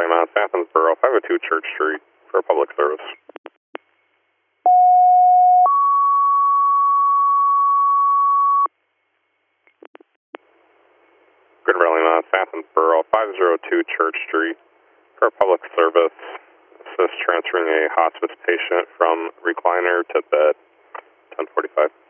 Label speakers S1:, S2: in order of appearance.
S1: Valley, Mass. Athens Borough, 502 Church Street for public service. Good Valley, Mass. Athens Borough, 502 Church Street for public service. Assist transferring a hospice patient from recliner to bed, 10:45.